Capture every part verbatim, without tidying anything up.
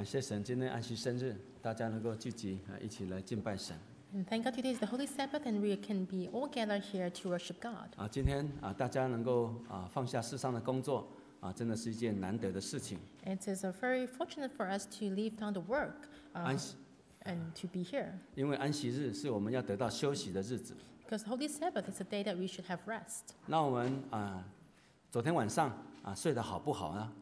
感谢神，今天安息生日，大家能够聚集啊，一起来敬拜神。 And thank God today is the Holy Sabbath and we can be all gathered here to worship God. 啊，今天啊，大家能够啊放下世上的工作啊，真的是一件难得的事情。 It is a very fortunate for us to leave down the work uh, 安息， and to be here. 因为安息日是我们要得到休息的日子。 Because Holy Sabbath is a day that we should have rest. 那我们啊，昨天晚上啊睡得好不好呢？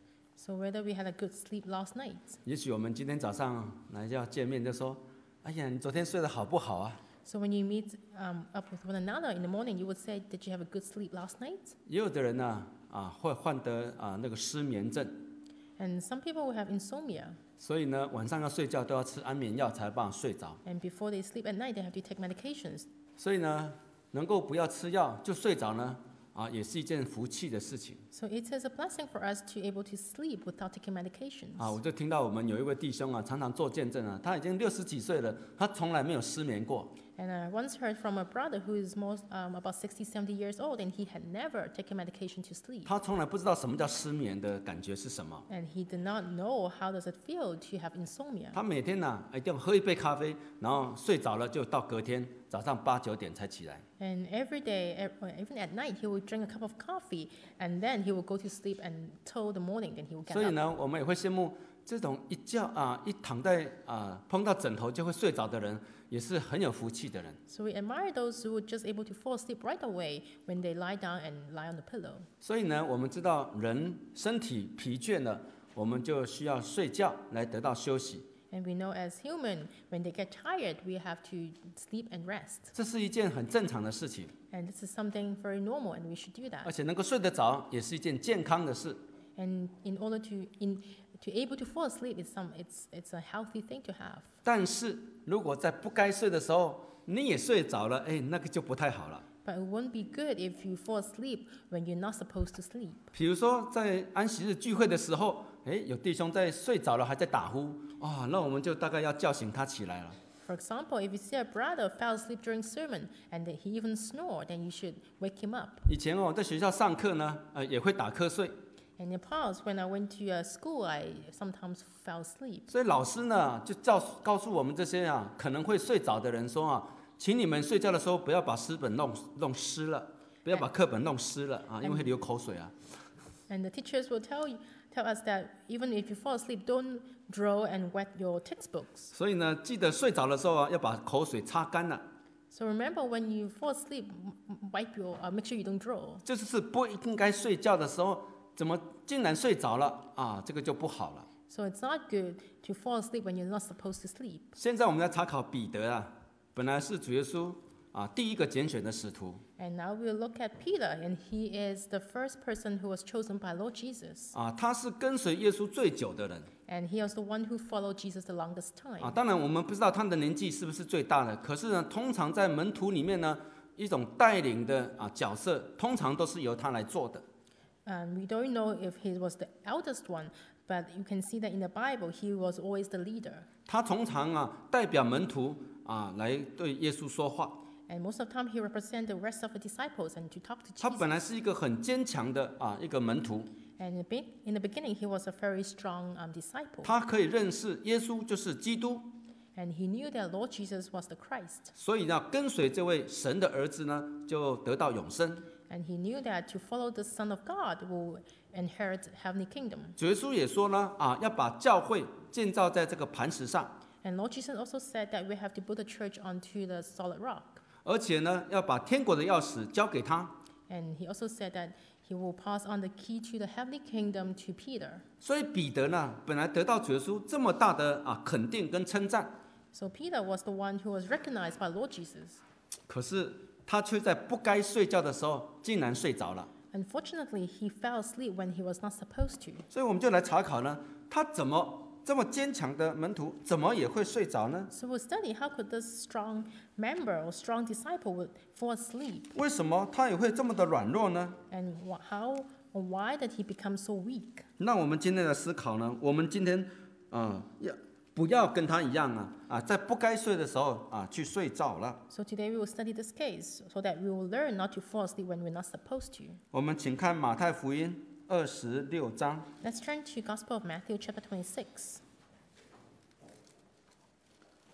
So whether we had a good sleep last night. 也许我们今天早上来要见面，就说：“哎呀，你昨天睡得好不好啊？” So when you meet um, up with one another in the morning, you would say, "Did you have a good sleep last night?" 也有的人呢啊会患得啊那个失眠症， And some people will have insomnia. 所以呢晚上要睡觉都要吃安眠药才办法睡着。 And before they sleep at night, they have to take medications. 所以呢，能够不要吃药就睡着呢，啊，也是一件福气的事情。 So it is a blessing for us to able to sleep without taking medications. 啊，我就听到我们有一位弟兄啊，常常做见证啊，他已经六十几岁了，他从来没有失眠过。 And I once heard from a brother who is most, um, about sixty, seventy years old, and he had never taken medication to sleep. 他从来不知道什么叫失眠的感觉是什么。 And he did not know how does it feel to have insomnia. 他每天呢、一定要喝一杯咖啡，然后睡着了就到隔天早上八九点才起来。 And every day, ev- uh, even at night, he would drink a cup of coffee, and then he would go to sleep until the morning, then he would get 所以 up. 呢，我们也会羡慕这种一觉啊，一躺在啊碰到枕头就会睡着的人，也是很有福气的人。 So we admire those who were just able to fall asleep right away when they lie down and lie on the pillow. 所以呢，我们知道人身体疲倦了，我们就需要睡觉来得到休息。 And we know as human, when they get tired, we have to sleep and rest. 这是一件很正常的事情， And this is something very normal, and we should do 而 that. 且能够睡得着也是一件健康的事。 And in order to in to able to fall asleep is some it's it's a healthy thing to have. 但是如果在不该睡的时候你也睡着了，哎，那个就不太好了。 But it won't be good if you fall asleep when you're not supposed to sleep. 比如说在安息日聚会的时候，哎，有弟兄在睡着了还在打呼，啊、那我们就大概要叫醒他起来了。 For example, if you see a brother fell asleep during sermon and that he even snored, then you should wake him up. 以前哦，在学校上课呢，呃，也会打瞌睡， And in the past, when I went to uh, school, I sometimes fell asleep. 所以老师呢就告诉告诉我们这些啊可能会睡着的人说啊，请你们睡觉的时候不要把诗本弄弄湿了，不要把课本弄湿了啊，因为会流口水啊。 And the teachers will tell you, tell us that even if you fall asleep, don't draw and wet your textbooks. 所以呢，记得睡着的时候啊，要把口水擦干了， So remember, when you fall asleep, m- m- wipe your, uh, make sure you don't draw. 就是不应该睡觉的时候，怎么竟然睡着了啊？这个就不好了。 So it's not good to fall asleep when you're not supposed to sleep. 现在我们在查考彼得啊，本来是主耶稣啊第一个拣选的使徒 And now we'll look at Peter, and he is the first person who was chosen by Lord Jesus. 啊，他是跟随耶稣最久的人 And he was the one who followed Jesus the longest 啊。 time. 当然我们不知道他的年纪是不是最大的，可是呢，通常在门徒里面呢，一种带领的啊角色，通常都是由他来做的。 And we don't know if he was the eldest one, but you can see that in the Bible, he was always the leader. 他通常啊代表门徒啊来对耶稣说话。 And most of the time, he represents the rest of the disciples and to talk to 他 Jesus. 本来是一个很坚强的啊一个门徒， And in the be- in the beginning, he was a very strong um, disciple. 他可以认识耶稣就是基督， And he knew that Lord Jesus was the Christ. 所以呢，跟随这位神的儿子呢，就得到永生。 And he knew that to follow the Son of God will inherit heavenly kingdom. 主耶稣也说呢，啊，要把教会建造在这个磐石上， And Lord Jesus also said that we have to build the church onto the solid rock. 而且呢，要把天国的钥匙交给他。 And he also said that he will pass on the key to the heavenly kingdom to Peter. 所以彼得呢，本来得到主耶稣这么大的啊肯定跟称赞， So Peter was the one who was recognized by Lord Jesus. 可是他却在不该睡觉的时候，竟然睡着了。 Unfortunately, he fell asleep when he was not supposed to. 所以我们就来查考呢，他怎么这么坚强的门徒，怎么也会睡着呢？ So we'll study how could this strong member or strong disciple would fall asleep, 为什么他也会这么的软弱呢？ and wh- how or why did he become so weak? 那我们今天的思考呢？我们今天啊、呃要不要跟他一样啊啊，在不该睡的时候啊去睡着了？ So today we will study this case so that we will learn not to fall asleep when we're not supposed to. 我们请看马太福音二十六章。 Let's turn to Gospel of Matthew chapter twenty-six.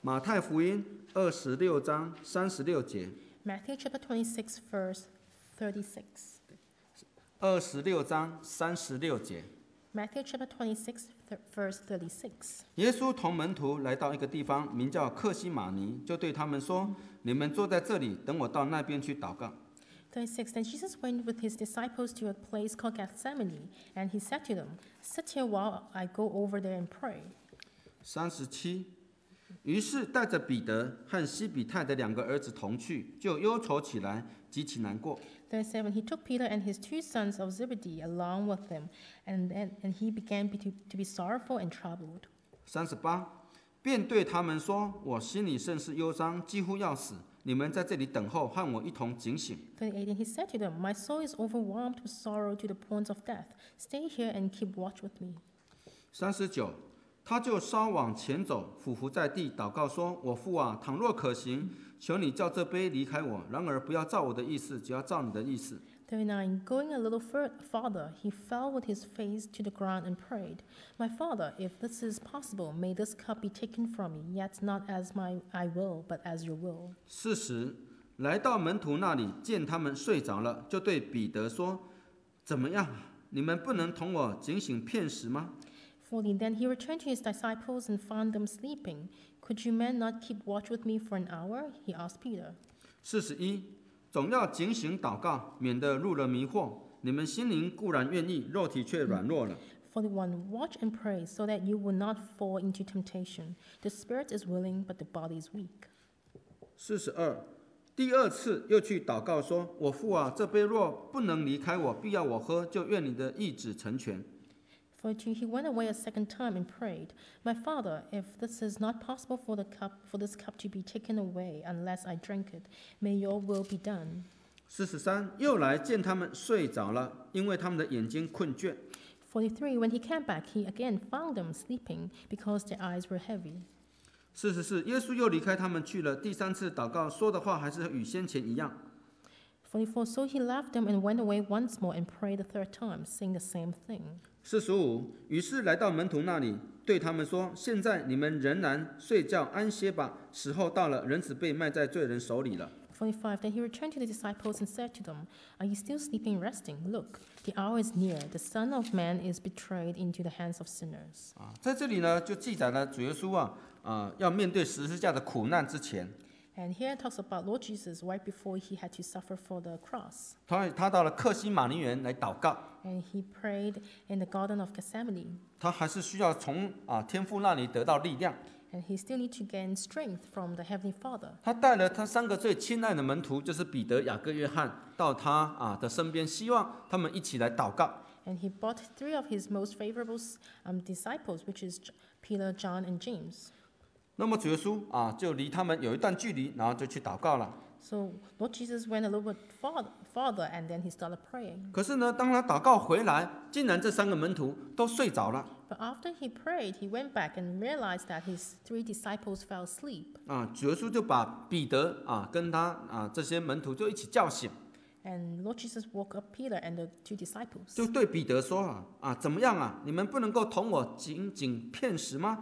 马太福音二十六章三十六节， Matthew chapter twenty-six, verse thirty-six. 二十六章三十六节。 Matthew chapter twenty-six, th- verse thirty-six. 耶稣同门徒来到一个地方，名叫克西马尼，就对他们说：“你们坐在这里，等我到那边去祷告。” thirty-six. Then Jesus went with his disciples to a place called Gethsemane, and he said to them, "Sit here while I go over there and pray." 三十七，于是带着彼得和西比泰的两个儿子同去，就忧愁起来，极其难过。 thirty-seven. He took Peter and his two sons of Zebedee along with him, and, and, and he began be to, to be sorrowful and troubled. 三十八，便对他们说：“我心里甚是忧伤，几乎要死。你们在这里等候，和我一同警醒。” thirty-eight. And he said to them, "My soul is overwhelmed with sorrow to the point of death. Stay here and keep watch with me." 三十九，他就稍往前走，俯伏在地，祷告说：“我父啊，倘若可行，求你叫这杯离开我，然而不要照我的意思，只要照你的意思。” thirty-nine. Going a little fur- farther, he fell with his face to the ground and prayed, "My Father, if this is possible, may this cup be taken from me, yet not as my I will, but as your will." 四十，来到门徒那里，见他们睡着了，就对彼得说：“怎么样？你们不能同我警醒片时吗？” forty. Then he returned to his disciples and found them sleeping. "Could you men not keep watch with me for an hour?" he asked Peter. 四十一，总要警醒祷告，免得入了迷惑。你们心灵固然愿意，肉体却软弱了。 forty-one. Watch and pray so that you will not fall into temptation. The spirit is willing, but the body is weak. 四十二，第二次又去祷告说：“我父啊，这杯若不能离开我，必要我喝，就愿你的意旨成全。” forty-two. He went away a second time and prayed, "My Father, if this is not possible for the cup, for this cup to be taken away unless I drink it, may your will be done." 四十三，又来见他们睡着了，因为他们的眼睛困倦。 forty-three. When he came back, he again found them sleeping because their eyes were heavy. 四十四，耶稣又离开他们去了。第三次祷告说的话还是与先前一样。 forty-four. So he left them and went away once more and prayed the third time, saying the same thing. 四十五，于是来到门徒那里，对他们说：“现在你们仍然睡觉安歇吧，时候到了，人子被卖在罪人手里了。” forty-five. Then he returned to the disciples and said to them, "Are you still sleeping and resting? Look, the hour is near. The Son of Man is betrayed into the hands of sinners." 啊，在这里呢，就记载了主耶稣啊，啊，要面对十字架的苦难之前， And here it talks about Lord Jesus right before he had to suffer for the cross. 他他到了克西马尼园来祷告， And he prayed in the Garden of Gethsemane. 他还是需要从啊天父那里得到力量。 And he still needs to gain strength from the Heavenly Father. 他带了他三个最亲爱的门徒，就是彼得、雅各、约翰，到他啊的身边，希望他们一起来祷告。 And he brought three of his most favorable um, disciples, which is J- Peter, John, and James. 那么主耶稣啊，就离他们有一段距离，然后就去祷告了。 So Lord Jesus went a little bit farther, farther and then he started praying. 可是呢，当他祷告回来，竟然这三个门徒都睡着了。 But after he prayed, he went back and realized that his three disciples fell asleep. 啊，主耶稣就把彼得啊跟他啊这些门徒就一起叫醒， And Lord Jesus woke up Peter and the two disciples. 就对彼得说啊啊怎么样啊？你们不能够同我紧紧片时吗？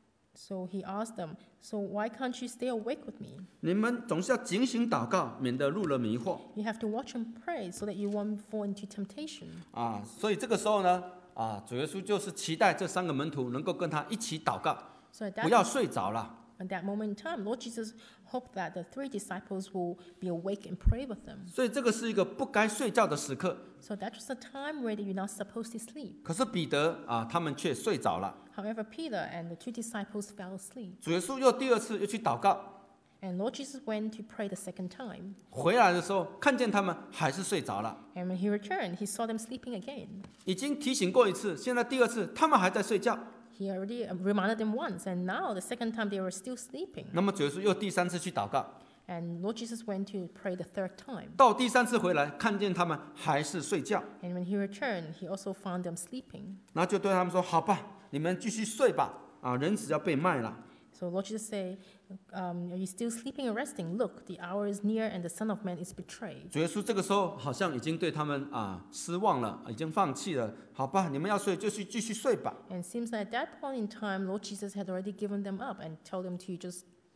So he asked them, "So why can't you stay awake with me? 你们总是要警醒祷告，免得入了迷惑 You have to watch and pray so that you won't fall into temptation." 啊！所以这个时候呢，啊，主耶稣就是期待这三个门徒能够跟他一起祷告， So at 不要 that, 睡着了。 at that moment in time, Lord Jesus hoped that the three disciples will be awake and pray with them. 所以这个是一个不该睡觉的时刻。 So that was the time where you're not supposed to sleep. 可是彼得啊，他们却睡着了。 However, Peter and the two disciples fell asleep. 主耶稣又第二次又去祷告， And Lord Jesus went to pray the second time. 回来的时候看见他们还是睡着了。 And when he returned, he saw them sleeping again. 已经提醒过一次，现在第二次他们还在睡觉。 He already um, reminded them once, and now the second time they were still sleeping. 那么主耶稣又第三次去祷告， And Lord Jesus went to pray the third time. 到第三次回来看见他们还是睡觉， And when he returned, he also found them sleeping. 然后就对他们说：“好吧，你们继续睡吧。啊，人子要被卖了。” So Lord Jesus said, um, "Are you still sleeping and resting? Look, the hour is near, and the Son of Man is betrayed." 主耶稣这个时候好像已经对他们啊失望了，已经放弃了。好吧，你们要睡就去继续睡吧。 And it seems that at that point in time, Lord Jesus had already given them up and told them to just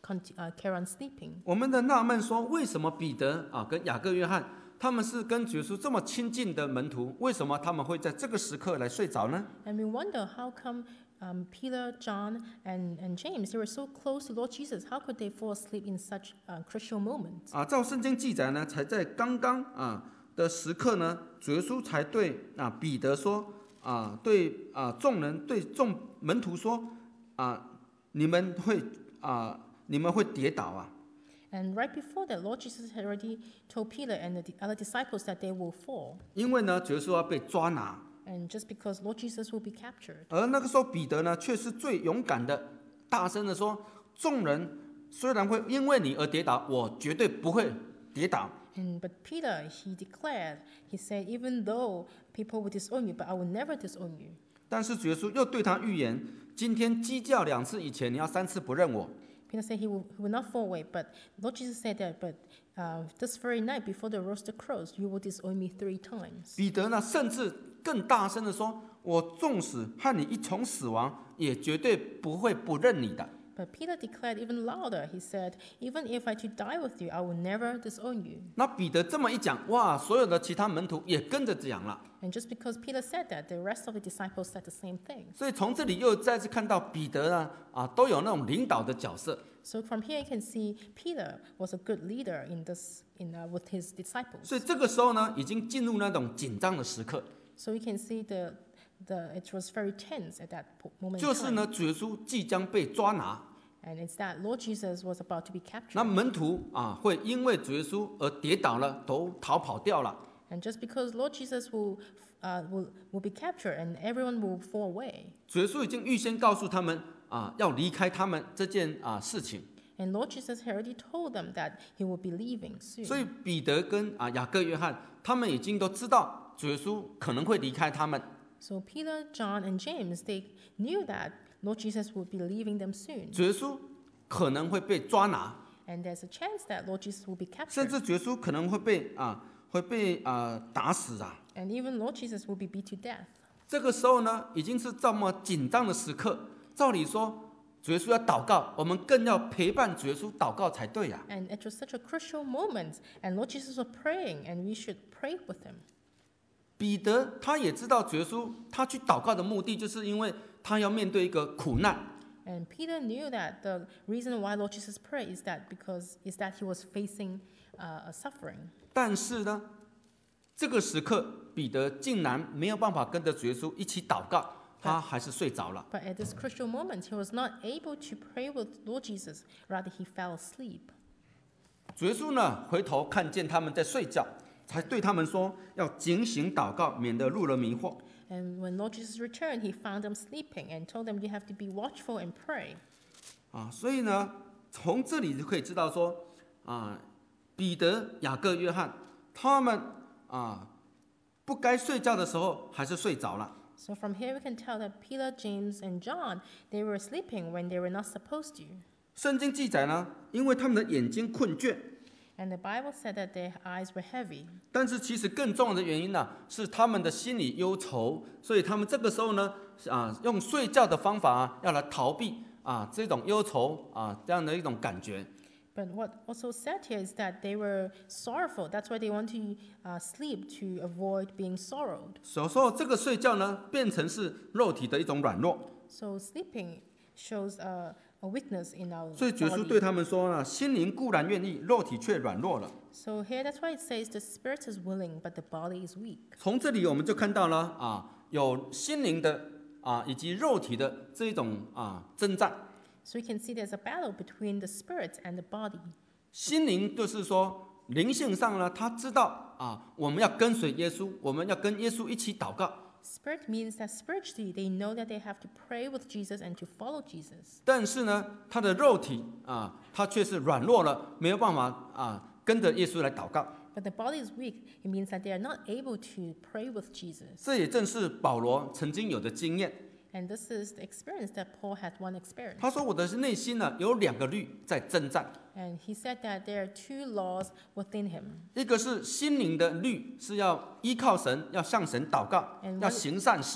conti- uh, carry on sleeping. 我们的纳闷说，为什么彼得啊跟雅各、约翰他们是跟耶稣这么亲近的门徒，为什么他们会在这个时刻来睡着呢？ And we wonder how come um, Peter, John, and, and James, they were so close to Lord Jesus. How could they fall asleep in such a crucial moment? 啊，照圣经记载呢，才在刚刚啊的时刻呢，主耶稣才对啊彼得说啊，对啊众人对众门徒说啊，你们会啊你们会跌倒啊。 And right before that, Lord Jesus had already told Peter and the other disciples that they will fall. 因为呢，主耶稣要被抓拿， And just because Lord Jesus will be captured. 而那个时候彼得呢，却是最勇敢的，大声的说：众人虽然会因为你而跌倒，我绝对不会跌倒。 And but Peter, he declared, he said, even though people will disown you, but I will never disown you. 但是主耶稣又对他预言：今天鸡叫两次以前，你要三次不认我。 Peter said he will, he will not fall away, but Lord Jesus said that, but uh, this very night before the rooster crows, you will disown me three times. 彼得呢，甚至更大声的说：我纵使和你一同死亡，也绝对不会不认你的。 But Peter declared even louder. He said, even if I to die with you, I will never disown you. 那彼得这么一讲，哇，所有的其他门徒也跟着讲了。 And just because Peter said that, the rest of the disciples said the same thing. 所以从这里又再次看到彼得呢，啊，都有那种领导的角色。 So from here you can see Peter was a good leader in this, in uh, with his disciples. 所以这个时候呢，已经进入那种紧张的时刻， So you can see the, the it was very tense at that po- moment. 就 in 是 time. 呢，主耶稣即将被抓拿， And it's that Lord Jesus was about to be captured. 那门徒啊会因为主耶稣而跌倒了，都逃跑掉了。 And just because Lord Jesus will, uh, will, will be captured and everyone will fall away. 主耶稣已经预先告诉他们啊，要离开他们这件啊事情。 And Lord Jesus had already told them that he will be leaving soon. 所以彼得跟啊雅各、约翰他们已经都知道主耶稣可能会离开他们， So Peter, John, and James, they knew that Lord Jesus would be leaving them soon. 主耶稣可能会被抓拿， And there's a chance that Lord Jesus will be 甚 captured. 至主耶稣可能会被啊会被啊打死啊。 And even Lord Jesus will be beat to death. 这个时候呢，已经是这么紧张的时刻，照理说主耶稣要祷告，我们更要陪伴主耶稣祷告才对呀、 And it was such a crucial moment. And Lord Jesus was praying, and we should pray with him. 彼得他也知道主耶稣他去祷告的目的，就是因为他要面对一个苦难。 And Peter knew that the reason why Lord Jesus prayed is that because is that he was facing uh, a suffering. 但是呢，这个时刻彼得竟然没有办法跟着主耶稣一起祷告，他还是睡着了。 But at this crucial moment, he was not able to pray with Lord Jesus. Rather, he fell asleep. 主耶稣呢，回头看见他们在睡觉，才对他们说：要警醒祷告，免得入了迷惑。 And when Lord Jesus returned, he found them sleeping and told them, you have to be watchful and pray. 啊，所以呢，从这里就可以知道说，啊，彼得、雅各、约翰他们啊，不该睡觉的时候还是睡着了。 So from here we can tell that Peter, James, and John, they were sleeping when they were not supposed to. 圣经记载呢，因为他们的眼睛困倦， And the Bible said that their eyes were heavy. 但是其实更重要的原因呢，是他们的心里忧愁，所以他们这个时候呢，啊，用睡觉的方法啊，要来逃避啊这种忧愁啊这样的一种感觉。 But what also said here is that they were sorrowful. That's why they want to uh, sleep to avoid being sorrowed. 有时候这个睡觉呢，变成是肉体的一种软弱， So sleeping shows a, a weakness in our 所以耶稣对 body. 他们说呢，心灵固然愿意，肉体却软弱了。 So here, that's why it says the spirit is willing, but the body is weak. 从这里我们就看到了啊，有心灵的啊以及肉体的这一种啊征战。 So you can see there's a battle between the spirit and the body. 心灵就是说灵性上呢，他知道啊，我们要跟随耶稣，我们要跟耶稣一起祷告。 Spirit means that spiritually they know that they have to pray with Jesus and to follow Jesus. 但是呢，他的肉体啊，他却是软弱了，没有办法啊跟着耶稣来祷告。 But the body is weak. It means that they are not able to pray with Jesus. 这也正是保罗曾经有的经验。 And this is the experience that Paul had one experience. 他说：“我的内心呢有两个律在征战， And he said that there are two laws within him. 一个是心灵的律，是要依靠神，要向神祷告， And 要 one- 行善事。”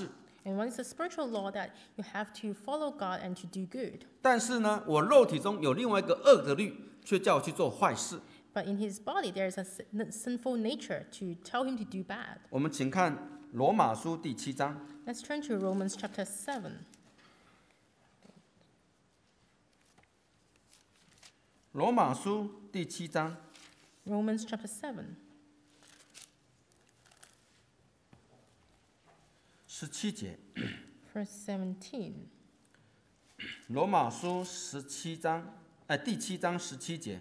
And one is a spiritual law that you have to follow God and to do good. 但是呢，我肉体中有另外一个恶的律，却叫我去做坏事。 But in his body there is a sin- sinful nature to tell him to do bad. 我们请看罗马书第七章。 Let's turn to Romans chapter seven. 罗马书第七章 Romans chapter seven, 十七节。 verse seventeen. 罗马书十七章，哎，第七章十七节。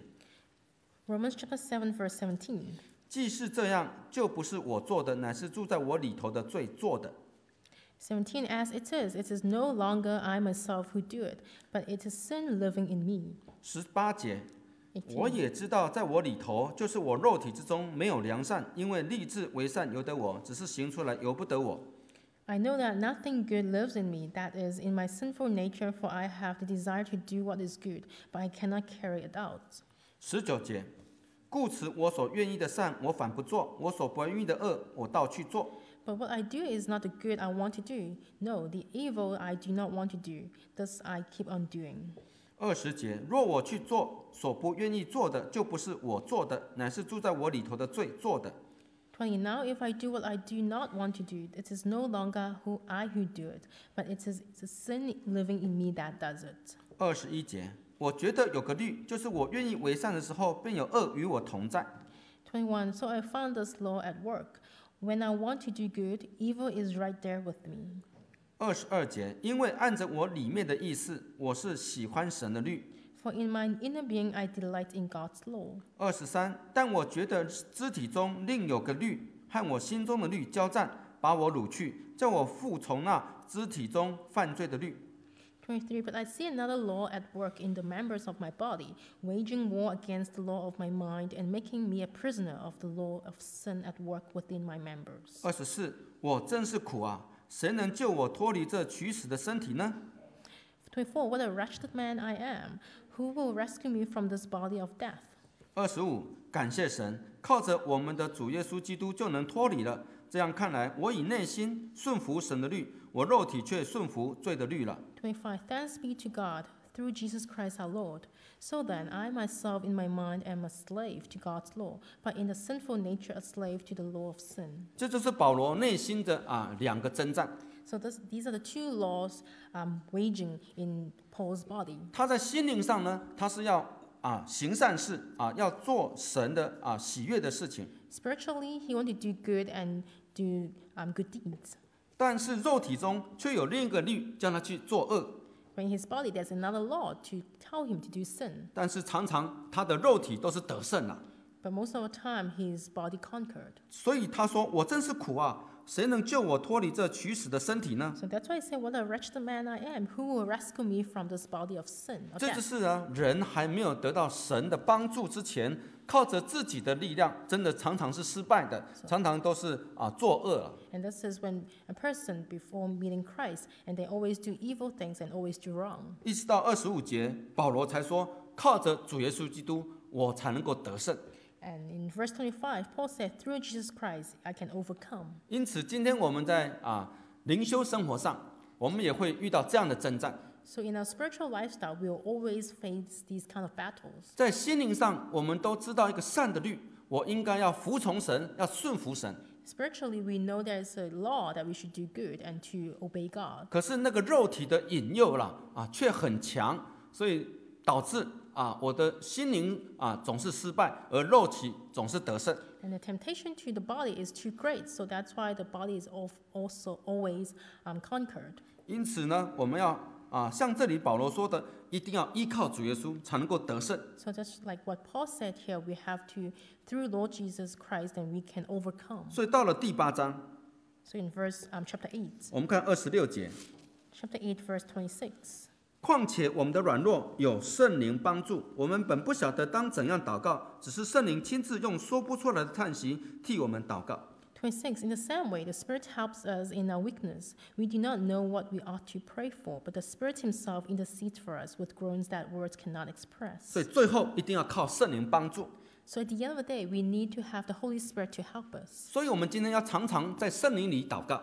Romans chapter seven, verse seventeen. 既是这样，就不是我做的，乃是住在我里头的罪做的。 seventeen, as it is, it is no longer I myself who do it, but it is sin living in me. 十八节，我 eighteen. 也知道，在我里头，就是我肉体之中没有良善，因为立志为善由得我，只是行出来由不得我。 I know that nothing good lives in me, that is, in my sinful nature, for I have the desire to do what is good, but I cannot carry it out. 十九节，故此我所愿意的善，我反不做；我所不愿意的恶，我倒去做。 But what I do is not the good I want to do. No, the evil I do not want to do. Thus I keep on doing. 二十节，若我去做所不愿意做的，就不是我做的，乃是住在我里头的罪做的。 twenty. Now, if I do what I do not want to do, it is no longer who I who do it, but it is the sin living in me that does it. 二十一节，我觉得有个律，就是我愿意为善的时候，便有恶与我同在。 twenty-one. So I found this law at work. When I want to do good, evil is right there with me. 二十二节，因为按着我里面的意思，我是喜欢神的律。 For in my inner being I delight in God's law. 二十三，但我觉得肢体中另有个律，和我心中的律交战，把我掳去，叫我服从那肢体中犯罪的律。 twenty-three. But I see another law at work in the members of my body, waging war against the law of my mind and making me a prisoner of the law of sin at work within my members. 二十四，我真是苦啊！谁能救我脱离这取死的身体呢？ twenty-four. What a wretched man I am! Who will rescue me from this body of death? 二十五，感谢神，靠着我们的主耶稣基督就能脱离了。这样看来，我以内心顺服神的律，我肉体却顺服罪的律了。 twenty-five. Thanks be to God through Jesus Christ our Lord. So then, I myself in my mind am a slave to God's law, but in the sinful nature a slave to the law of sin. 这就是保罗内心的啊两个征战。 So this, these are the two laws um, waging in Paul's body. 他在心灵上呢，他是要啊行善事啊，要做神的啊喜悦的事情。 Spiritually, he wanted to do good and do um, good deeds. 但是肉体中却有另一个律，叫他去做恶。 But in his body, there's another law to tell him to do sin. 但是常常他的肉体都是得胜了， But most of the time, his body conquered. 所以他说：“我真是苦啊！谁能救我脱离这取死的身体呢 So that's why I say, what a wretched man I am. Who will rescue me from this body of sin?？” or 这就 death? 是啊，人还没有得到神的帮助之前，靠着自己的力量，真的常常是失败的，常常都是啊作恶了。 And this is when a person, before meeting Christ, and they always do evil things and always do wrong. 一直到二十五节，保罗才说：“靠着主耶稣基督，我才能够得胜。” And in verse twenty-five, Paul said, through Jesus Christ, I can overcome. 因此，今天我们在啊灵修生活上，我们也会遇到这样的征战。 So in our spiritual lifestyle, we will always face these kind of battles. 在心灵上，我们都知道一个善的律，我应该要服从神，要顺服神。 Spiritually, we know there is a law that we should do good and to obey God. 可是那个肉体的引诱啦，啊，却很强，所以导致啊，我的心灵啊总是失败，而肉体总是得胜。 And the temptation to the body is too great, so that's why the body is al- also always um, conquered. 因此呢，我们要啊，像这里保罗说的，一定要依靠主耶稣才能够得胜。 So just like what Paul said here, we have to, through Lord Jesus Christ, then we can overcome. 所以到了第八章， So in verse um, chapter eight, 我们看二十六节。 chapter eight, verse twenty-six. 况且我们的软弱有圣灵帮助，我们本不晓得当怎样祷告，只是圣灵亲自用说不出来的叹息替我们祷告。 twenty-six. In the same way, the Spirit helps us in our weakness. We do not know what we ought to pray for, but the Spirit Himself intercedes for us with groans that words cannot express. 所以最后一定要靠圣灵帮助。 So at the end of the day, we need to have the Holy Spirit to help us. 所以我们今天要常常在圣灵里祷告。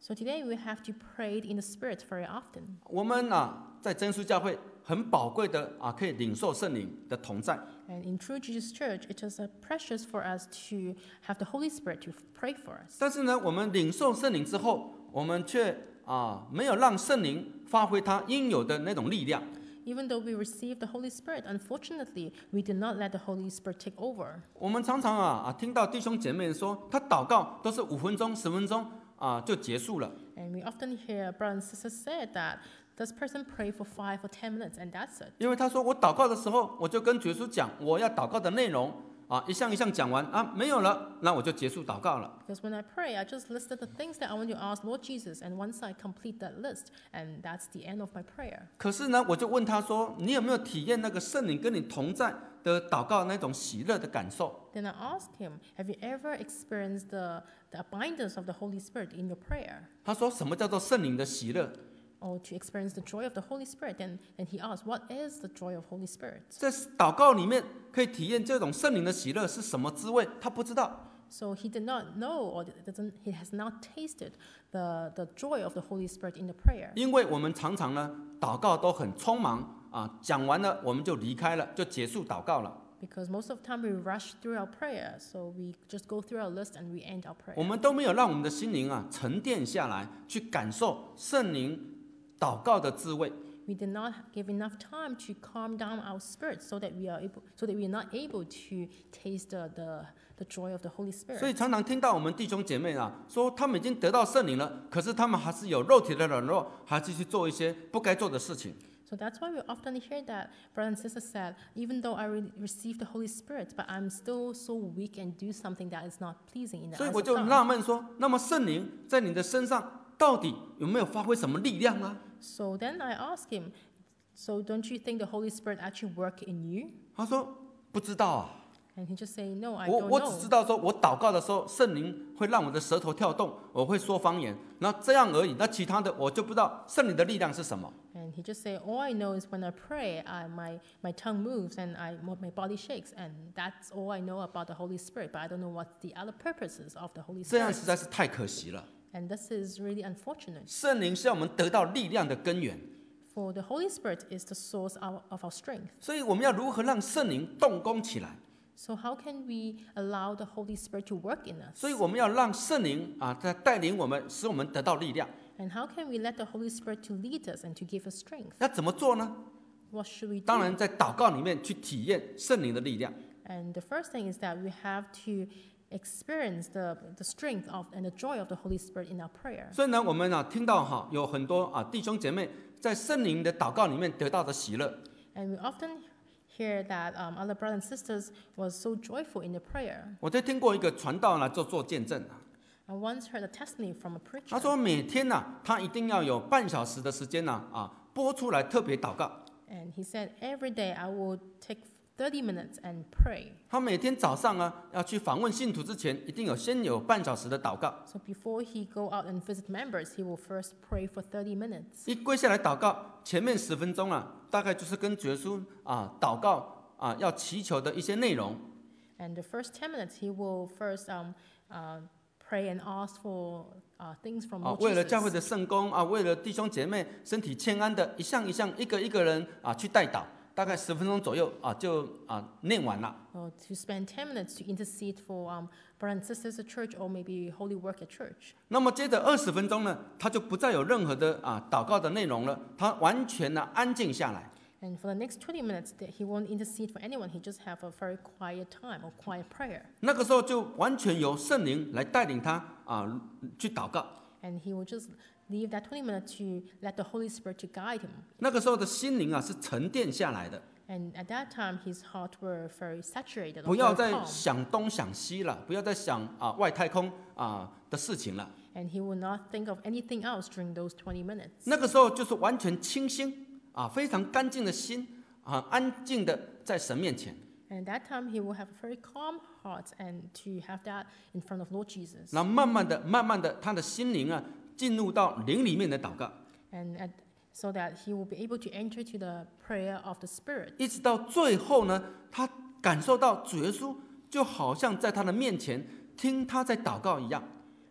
So today we have to pray in the Spirit very often. 我们啊，在真耶稣教会很宝贵的啊，可以领受圣灵的同在。 And in True Jesus Church, it is uh, precious for us to have the Holy Spirit to pray for us. 但是呢，我们领受圣灵之后，我们却啊没有让圣灵发挥他应有的那种力量。 Even though we receive the Holy Spirit, unfortunately, we did not let the Holy Spirit take over. 我们常常啊啊听到弟兄姐妹说，他祷告都是五分钟、十分钟啊就结束了。 And we often hear brothers and sisters say that this person pray for five or ten minutes and that's it. 因为他说我祷告的时候，我就跟主耶稣讲我要祷告的内容啊，一项一项讲完啊没有了，那我就结束祷告了。 Because when I pray, I just listed the things that I want to ask Lord Jesus, and once I complete that list, and that's the end of my prayer. 可是呢，我就问他说，你有没有体验那个圣灵跟你同在的祷告那种喜乐的感受？ Then I asked him, have you ever experienced the, the abundance of the Holy Spirit in your prayer? 他说什么叫做圣灵的喜乐？ Or to experience the joy of the Holy Spirit? And then he asked, what is the joy of Holy Spirit? 在祷告里面可以体验这种圣灵的喜乐是什么滋味？他不知道。 So he did not know, or doesn't, he has not tasted the, the joy of the Holy Spirit in the prayer. 因为我们常常呢祷告都很匆忙啊，讲完了我们就离开了，就结束祷告了。 Because most of the time we rush through our prayer, so we just go through our list and we end our prayer. 我们都没有让我们的心灵啊沉淀下来，去感受圣灵祷告的滋味。 We did not give enough time to calm down our spirit, so that we are able, so that we are not able to taste the, the, the joy of the Holy 所以 Spirit. 常常听到我们弟兄姐妹啊说，他们已经得到圣灵了，可是他们还是有肉体的软弱，还是去做一些不该做的事情。 So that's why we often hear that brothers and sisters said, even though I re- received the Holy Spirit, but I'm still so weak and do something that is not pleasing in the 所以 eyes 我 of 就 God. 纳闷说，那么圣灵在你的身上到底有没有发挥什么力量呢？ So then I asked him, so don't you think the Holy Spirit actually work in you? 他说不知道啊。 And he just say, no, I 我 don't 我只知 know. 道说，我祷告的时候，圣灵会让我的舌头跳动，我会说方言，那这样而已。那其他的我就不知道圣灵的力量是什么。 And he just say, all I know is when I pray, I, my, my tongue moves and I, my body shakes. And that's all I know about the Holy Spirit. But I don't know what the other purposes of the Holy 这样 Spirit. 实在是太可惜了。 And this is really unfortunate. 圣灵是要我们得到力量的根源， For the Holy Spirit is the source of, of our strength. 所以我们要如何让圣灵动工起来？ So how can we allow the Holy Spirit to work in us? 所以我们要让圣灵啊，在带领我们，使我们得到力量。 And how can we let the Holy Spirit to lead us and to give us strength? 那怎么做呢？ What should we 当 do? 然，在祷告里面去体验圣灵的力量。 And the first thing is that we have to experience the, the strength of and the joy of the Holy Spirit in our prayer. 所以呢，我们啊听到哈有很多啊弟兄姐妹在圣灵的祷告里面得到的喜乐。 And we often hear that um, other brothers and sisters was so joyful in the prayer. 我就听过一个传道呢做做见证啊， I once heard a testimony from a preacher. 他说每天呢、他一定要有半小时的时间呢啊播出来特别祷告。 And he said, every day I will take thirty minutes and pray. 他每天早上啊要去访问信徒之前，一定有先有半小时的祷告。 So before he go out and visit members, he will first pray for thirty minutes. 一跪下来祷告，前面十分钟啊，大概就是跟主耶稣啊祷告啊要祈求的一些内容。 And the first ten minutes, he will first um, uh, pray and ask for uh, things from 啊， Lord 为了教会 Jesus. 的圣工啊，为了弟兄姐妹身体健安的，一项一项，一个一个人啊去代祷，大概十分钟左右啊就啊念完了。 Or to spend ten minutes to intercede for um, brothers and sisters at church or maybe holy work at church. 那么接着二十分钟呢，他就不再有任何的啊祷告的内容了，他完全的安静下来。 And for the next twenty minutes, that he won't intercede for anyone. He just have a very quiet time or quiet prayer. 那个时候就完全由圣灵来带领他啊去祷告。 And he will just leave that twenty minutes to let the Holy Spirit to guide him. 那个时候的心灵啊是沉淀下来的， And at that time, his heart were very saturated, or 不要 very 再 calm. 想东想西了，不要再想啊外太空啊的事情了。 And he will not think of anything else during those twenty minutes. 那个时候就是完全清心啊，非常干净的心啊，安静的在神面前。 And at that time, he will have a very calm heart and to have that in front of Lord Jesus. 然后慢慢的、慢慢的，他的心灵啊进入到灵里面的祷告， And at, so that he will be able to enter to the prayer of the Spirit. 一直到最后呢，他感受到主耶稣就好像在他的面前听他在祷告一样。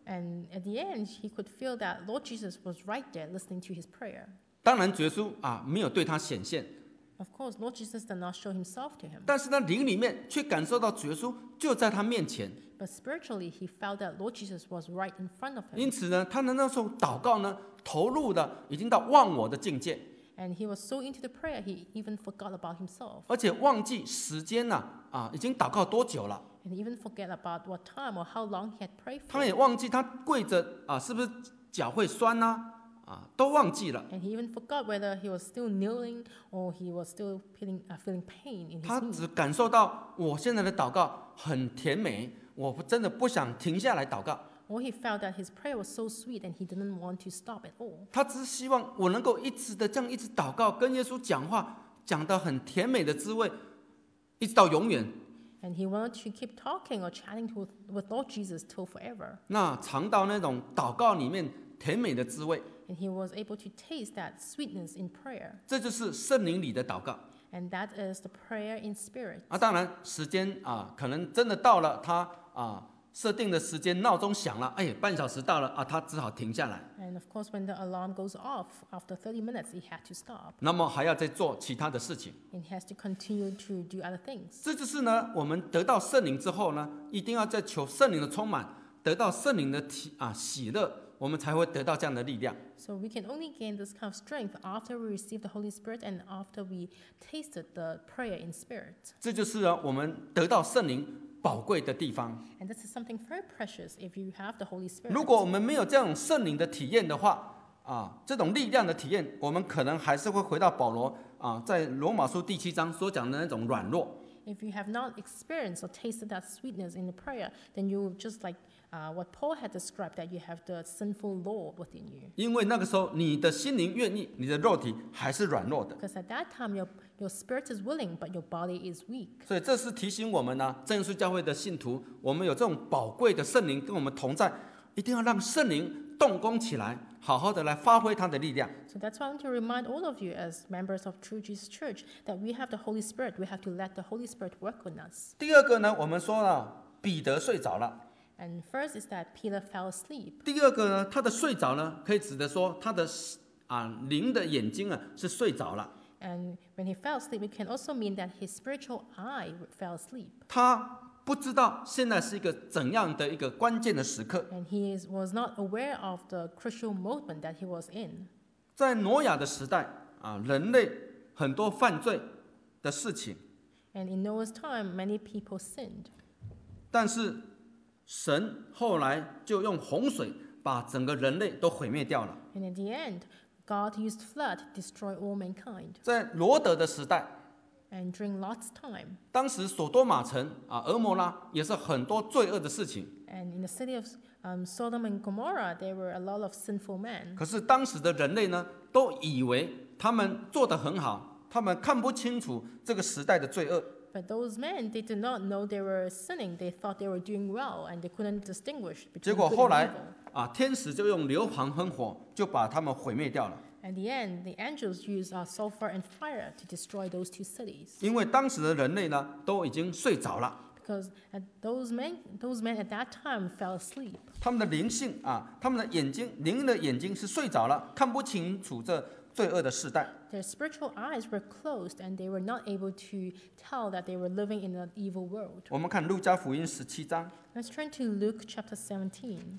And at the end, he could feel that Lord Jesus was right there listening to his prayer. 当然，主耶稣啊没有对他显现， Of course, Lord Jesus did not show himself to him. 但是他灵里面却感受到主耶稣就在他面前， But spiritually, he felt that Lord Jesus was right in front of him. 因此呢，他的那时候祷告呢，投入的已经到忘我的境界， And he was so into the prayer, he even forgot about himself. 而且忘记时间呢、啊，已经祷告多久了， And he even forget about what time or how long he had prayed 他 for. 也忘记他跪着啊，是不是脚会酸呐、啊？都忘记了。 And he even forgot whether he was still kneeling or he was still feeling, uh, feeling pain in 他 his knee. 只感受到我现在的祷告很甜美，我真的不想停下来祷告。 Or he felt that his prayer was so sweet and he didn't want to stop at all. 他只是希望我能够一直的这样一直祷告，跟耶稣讲话，讲到很甜美的滋味，一直到永远。 And he wanted to keep talking or chatting to, with Lord Jesus till forever. 那尝到那种祷告里面甜美的滋味， And he was able to taste that sweetness in prayer. 这就是圣灵里的祷告 And that is the prayer in spirit. 啊。当然，时间啊，可能真的到了他啊设定的时间，闹钟响了，哎，半小时到了啊，他只好停下来。 And of course, when the alarm goes off, after thirty minutes, he had to stop. 那么还要再做其他的事情。 And he has to continue to do other things. 这就是呢，我们得到圣灵之后呢，一定要在求圣灵的充满，得到圣灵的体啊喜乐，我们才会得到这样的力量。 So we can only gain this kind of strength after we receive the Holy Spirit and after we tasted the prayer in spirit. 这就是呢，我们得到圣灵宝贵的地方。 And this is something very precious if you have the Holy Spirit. 如果我们没有这种圣灵的体验的话，啊，这种力量的体验，我们可能还是会回到保罗啊，在罗马书第七章所讲的那种软弱。 If you have not experienced or tasted that sweetness in the prayer, then you will just like uh, what Paul had described, that you have the sinful law within you. 因为那个时候你的心灵愿意，你的肉体还是软弱的。 Because at that time, your, your spirit is willing, but your body is weak. 所以这是提醒我们呢、真耶稣教会的信徒，我们有这种宝贵的圣灵跟我们同在，一定要让圣灵动工起来，好好的来发挥他的力量。 So that's why I want to remind all of you as members of True Jesus Church that we have the Holy Spirit. We have to let the Holy Spirit work on us. 第二个呢，我们说了彼得睡着了。 And first is that Peter fell asleep. 第二个呢，他的睡着呢，可以指的说他的啊灵的眼睛啊是睡着了。 And when he fell asleep, it can also mean that his spiritual eye fell asleep. 他不知道现在是一个怎样的一个关键的时刻。 And he is, was not aware of the crucial moment that he was in. 在挪亚的时代啊，人类很多犯罪的事情， And in Noah's time, many people sinned. 但是神后来就用洪水把整个人类都毁灭掉了。 And in the end, God used flood to destroy all mankind. 在罗德的时代， And during Lot's time, 当时索多玛城啊、俄摩拉也是很多罪恶的事情。 and in the city of um, Sodom and Gomorrah, there were a lot of sinful men. 可是当时的人类呢，都以为他们做得很好，他们看不清楚这个时代的罪恶。 But those men, they did not know they were sinning. They thought they were doing well, and they couldn't distinguish 结 between 果 good 后 and 来 evil. 啊，天使就用硫磺和火就把他们毁灭掉了。 At the end, the angels used uh, sulfur and fire to destroy those two cities. 因为当时的人类呢，都已经睡着了， Because at those men, those men at that time fell asleep. 他们的灵性啊，他们的眼睛灵的眼睛是睡着了，看不清楚这罪恶的时代。 Their spiritual eyes were closed, and they were not able to tell that they were living in an evil world. 我们看路加福音十七章， Let's turn to Luke chapter seventeen.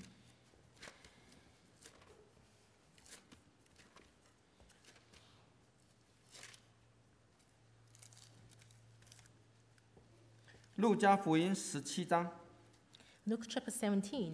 路加福音十七章 Luke chapter seventeen,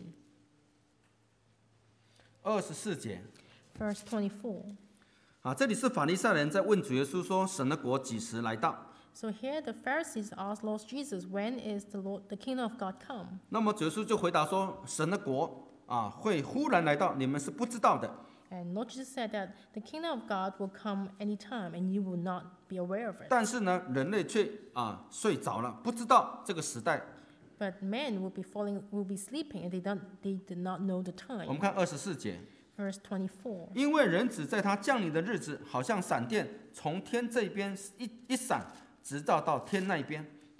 二十四节 verse twenty-four. 啊，这里是法利赛人在问主耶稣说：“神的国几时来到 So here the Pharisees asked Lord Jesus, "When is the Lord, the kingdom of God come?" ？” 那么主耶稣就回答说：“神的国啊，会忽然来到，你们是不知道的。 And Lord Jesus said that the kingdom of God will come anytime, and you will not be aware of it. 但是呢，人类却啊睡着了，不知道这个时代。 But men will be falling, will be sleeping, and they don't, they did not know the 我们 time. 看二十四节， Verse twenty-four. 因为人子在他降临的日子，好像闪电从天这边一一闪，直照到天那边。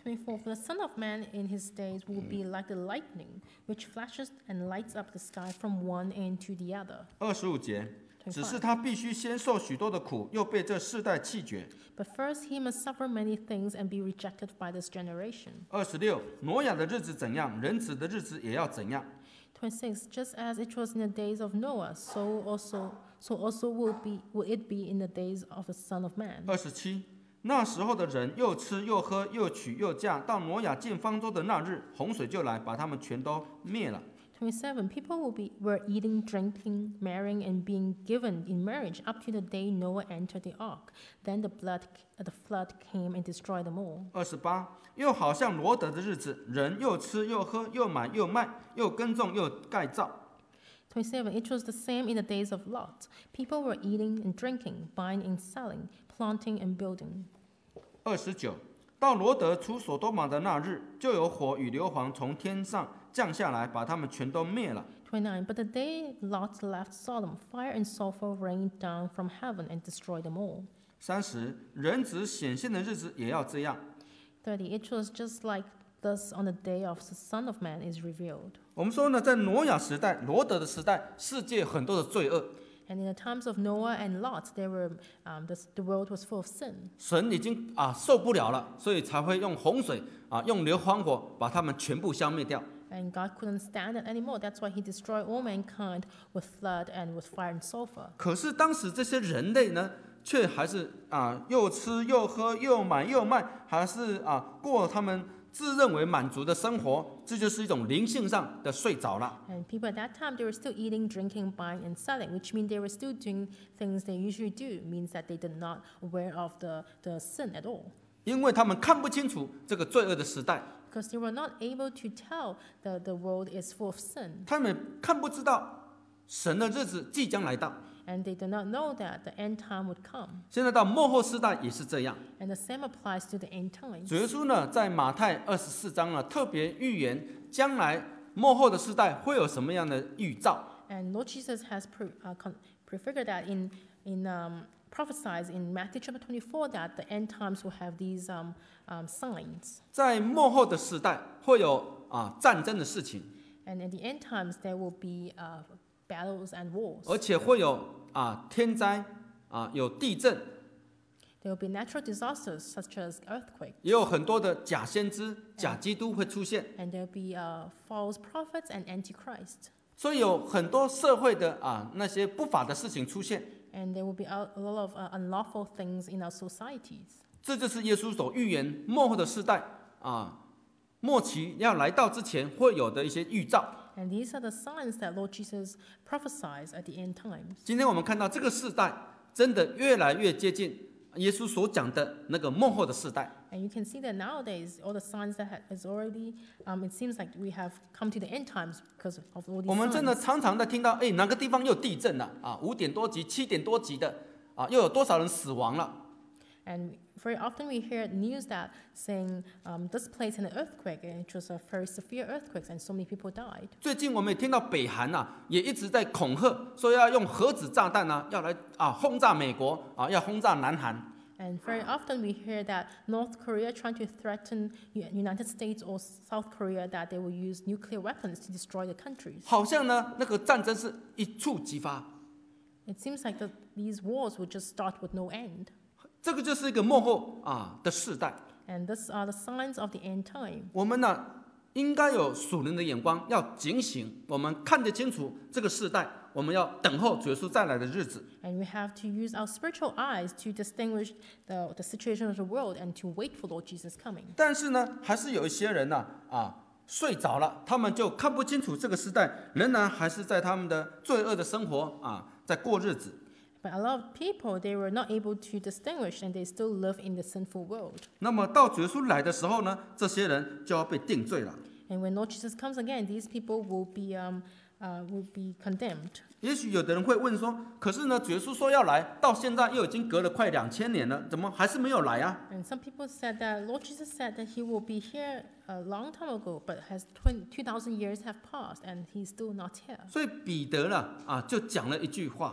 twenty-four. For the Son of Man in his days will be like the lightning, which flashes and lights up the sky from one end to the other. 二十五节，只是他必须先受许多的苦，又被这世代弃绝。 But first he must suffer many things and be rejected by this generation. 二十六，挪亚的日子怎样，人子的日子也要怎样。 twenty-six. Just as it was in the days of Noah, so also so also will be will it be in the days of the Son of Man. 二十七，那时候的人又吃又喝又娶又嫁，到挪亚进方舟的那日，洪水就来，把他们全都灭了。 twenty-seven. People will be were eating, drinking, marrying, and being given in marriage up to the day Noah entered the ark. Then the blood, the flood came and destroyed them all. 二十八，又好像罗德的日子，人又吃又喝，又买又卖，又耕种又盖造。 twenty-seven. It was the same in the days of Lot. People were eating and drinking, buying and selling, planting and building. 二十九，到罗德出所多玛的那日，就有火与硫磺从天上降下来，把他们全都灭了。 twenty-nine. But the day Lot left Sodom, fire and sulfur rained down from heaven and destroyed them all. 三十，人子显现的日子也要这样。 thirty. It was just like this on the day of the Son of Man is revealed. 我们说呢，在挪亚时代、罗德的时代，世界很多的罪恶， And in the times of Noah and Lot, there were um, the, the world was full of sin. 神已经啊受不了了，所以才会用洪水啊，用硫磺火把他们全部消灭掉。 And God couldn't stand it anymore. That's why He destroyed all mankind with flood and with fire and sulfur. 可是当时这些人类呢，却还是啊又吃又喝又买又卖，还是啊过他们自认为满足的生活，这就是一种灵性上的睡着了。 And people at that time, they were still eating, drinking, buying, and selling, which means they were still doing things they usually do. Means that they did not aware of the, the sin at all. 因为他们看不清楚这个罪恶的时代， Because they were not able to tell that the world is full of sin. 他们看不知道神的日子即将来到。 And they did not know that the end time would come. 现在到末后世代也是这样。 And the same applies to the end times. 主耶稣呢，在马太二十四章呢，特别预言将来末后的世代会有什么样的预兆。 And Lord Jesus has pre, uh, con, prefigured that in, in um, prophesies in Matthew chapter twenty-four that the end times will have these um, um, signs. 在末后的时代会有啊战争的事情， And in the end times, there will be uh, battles and wars. 而且会有啊天灾啊有地震， There will be natural disasters such as earthquake. 也有很多的假先知、假基督会出现， And there will be uh, false prophets and antichrist. 所以有很多社会的啊那些不法的事情出现。 And there will be a, a lot of uh, unlawful things in our societies. 这就是耶稣所预言末后的世代啊末期要来到之前会有的一些预兆。 And these are the signs that Lord Jesus prophesies at the end times. 今天我们看到这个世代真的越来越接近耶稣所讲的那个末后的世代。 And you can see that nowadays, all the signs that ha- is already, um, it seems like we have come to the end times because of all 我 these 们真的 signs. 常常的听到，哎，哪个地方又地震了啊？五点多级、七点多级的啊，又有多少人死亡了？ And very often we hear news that saying um, this place had an earthquake, and it was a very severe earthquake, and so many people died. 最近我们也听到北韩呐、也一直在恐吓，说要用核子炸弹啊，要来啊轰炸美国啊，要轰炸南韩。 And very often we hear that North Korea trying to threaten U- United States or South Korea that they will use nuclear weapons to destroy the countries. 好像呢，那个战争是一触即发， It seems like that these wars would just start with no end. 这个就是一个幕后啊的世代。 And these are the signs of the end time. 我们呢，应该有属灵的眼光，要警醒，我们看得清楚这个世代，我们要等候主耶稣再来的日子。 And we have to use our spiritual eyes to distinguish the, the situation of the world and to wait for Lord Jesus' coming. 但是呢，还是有一些人呢，啊，睡着了，他们就看不清楚这个时代，仍然还是在他们的罪恶的生活啊，在过日子。 But a lot of people, they were not able to distinguish and they still live in the sinful world. 那么到主耶稣来的时候呢，这些人就要被定罪了。 And when Lord Jesus comes again, these people will be, um, uh, will be condemned. 也许有的人会问说，可是呢，主耶稣说要来，到现在又已经隔了快两千年了，怎么还是没有来啊？ And some people said that Lord Jesus said that he will be here a long time ago, but has two thousand years have passed and he's still not here. 所以彼得呢，啊，就讲了一句话，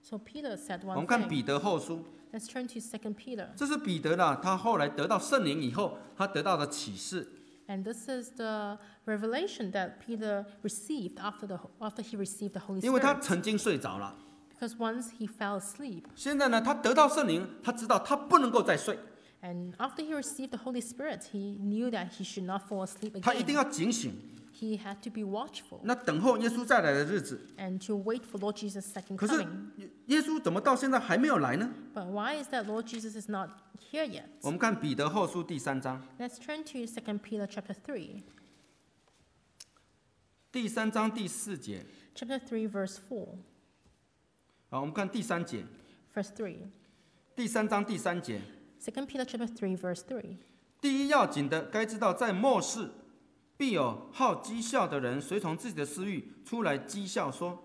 So Peter said 我 one 们看 thing. 彼得后书， Let's turn to Second Peter. 这是彼得啦，他后来得到圣灵以后，他得到的启示。 And this is the revelation that Peter received after, the, after he received the Holy 因为他 Spirit. 曾经睡着了， Because once he fell asleep, 现在呢，他得到圣灵，他知道他不能够再睡， and after he received the Holy Spirit, he knew that he should not fall asleep 他一定 again. 要警醒， He had to be watchful 那等候耶稣再来的日子。 and to wait for Lord Jesus' second 可是 coming. 耶耶稣怎么到现在还没有来呢？ But why is that Lord Jesus is not here yet? 我们看彼得后书第三章， Let's turn to Second Peter chapter three. 第三章第四节。 Chapter three, verse four. 好，我们看第三节， Verse three. 第三章第三节。 Second Peter chapter three, verse three. 第一要紧的，该知道在末世，必有好讥笑的人，随从自己的私欲出来讥笑说。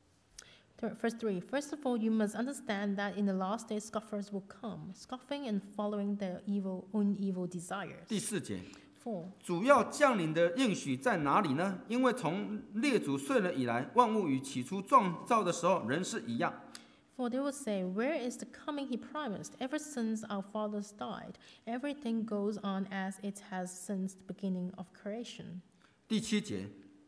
Thir- Verse three. First of all, you must understand that in the last days scoffers will come, scoffing and following their evil own evil desires. 第四节， Four. 主要降临的应许在哪里呢？因为从列祖睡了以来，万物与起初创造的时候仍是一样。 For they will say, where is the coming he promised? Ever since our fathers died, everything goes on as it has since the beginning of creation. 第七节，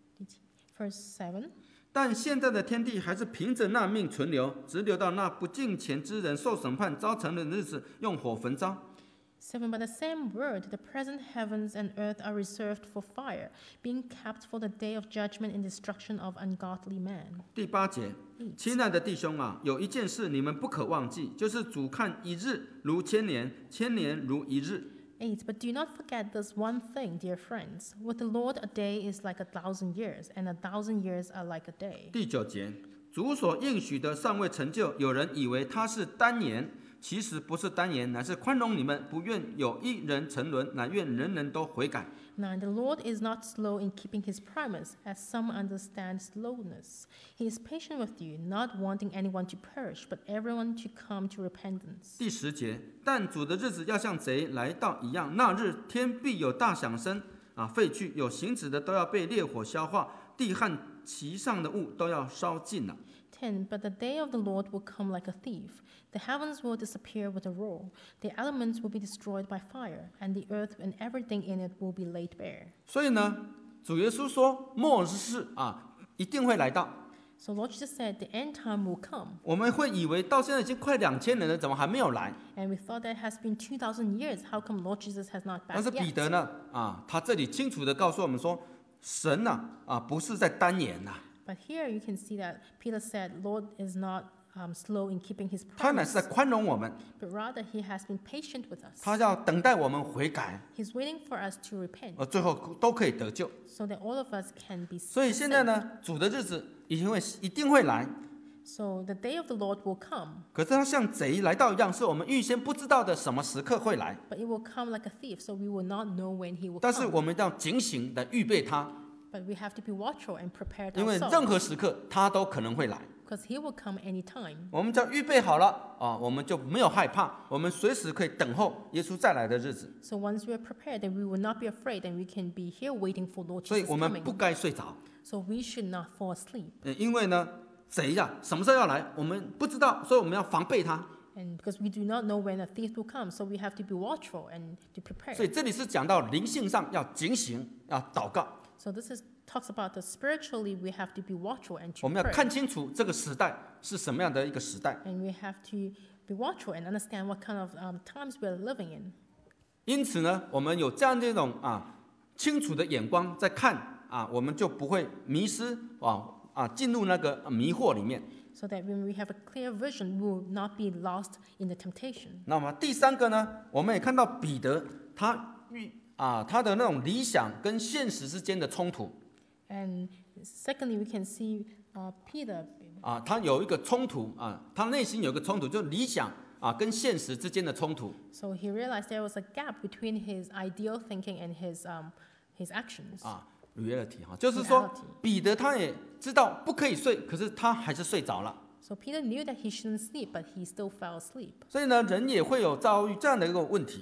Verse seven. 但现在的天地还是凭着那命存留，直留到那不敬虔之人受审判遭成的日子，用火焚烧。 Seven. By the same word, the present heavens and earth are reserved for fire, being kept for the day of judgment and destruction of ungodly men. 第八节，亲爱的弟兄啊，有一件事你们不可忘记，就是主看一日如千年，千年如一日。 Eight. But do not forget this one thing, dear friends. With the Lord, a day is like a thousand years, and a thousand years are like a day. 第九节，主所应许的尚未成就，有人以为他是单言，其实不是单言，乃是宽容你们，不愿有一人沉沦，乃愿人人都悔改。 Nine. The Lord is not slow in keeping his promise, as some understand slowness. He is patient with you, not wanting anyone to perish, but everyone to come to repentance. 第十节，但主的日子要像贼来到一样，那日天必有大响声啊，废去，有形质的都要被烈火消化，地和其上的物都要烧尽了。 Ten. But the day of the Lord will come like a thief. The heavens will disappear with a roar. The elements will be destroyed by fire, and the earth and everything in it will be laid bare. 所以呢，主耶稣说末世啊一定会来到。 So Lord Jesus said the end time will come. 我们会以为到现在已经快两千年了，怎么还没有来？ And we thought that it has been two thousand years. How come Lord Jesus has not 但 back 是彼 yet? 得呢，啊，他这里清楚的告诉我们说，神呐、啊，不是在单言呐、 But here you can see that Peter said, Lord is not um, slow in keeping his 他乃是 promise, 在宽容我们， but rather he has been patient with us. 他要等待我们悔改， He's waiting for us to repent 而最后都可以得救。 so that all of us can be 所以现在 saved. 呢，主的日子一定会一定会来， So the day of the Lord will come, 可是他像贼来到一样，是我们预先不知道的什么时刻会来， but it will come like a thief, so we will not know when he will 但是 come. 我们一定要警醒的预备他， But we have to be watchful and prepared 因为任 ourselves, 何时刻他都可能会来。 because he will come anytime. 我们只要预备好了啊，我们就没有害怕，我们随时可以等候耶稣再来的日子。 So once we are prepared, then we will not be afraid, and we can be here waiting for Lord 所以 Jesus 我们不 coming. 该睡着， So we should not fall asleep. 呃因为呢，贼呀、什么时候要来，我们不知道，所以我们要防备他。 And because we do not know when a thief will come, so we have to be watchful and to prepare. 所以这里是讲到灵性上要警醒，要祷告， So this is talks about that spiritually we have to be watchful and 我 to 们要 pray. 看清楚这个时代是什么样的一个时代。 And we have to be watchful and understand what kind of um, times we are living in. 因此呢，我们有这样的一种啊清楚的眼光在看啊，我们就不会迷失啊啊进入那个迷惑里面。 So that when we have a clear vision, we will not be lost in the temptation. 那么第三个呢，我们也看到彼得他遇啊他的那种理想跟现实之间的冲突 And secondly, we can see uh, Peter. 啊，他有一个冲突啊，他内心有一个冲突，就是理想啊跟现实之间的冲突。 So he realized there was a gap between his ideal thinking and his um, his actions. 啊 reality 哈，就是说 Reality 彼得他也知道不可以睡，可是他还是睡着了。 So Peter knew that he shouldn't sleep, but he still fell asleep. 所以呢，人也会有遭遇这样的一个问题，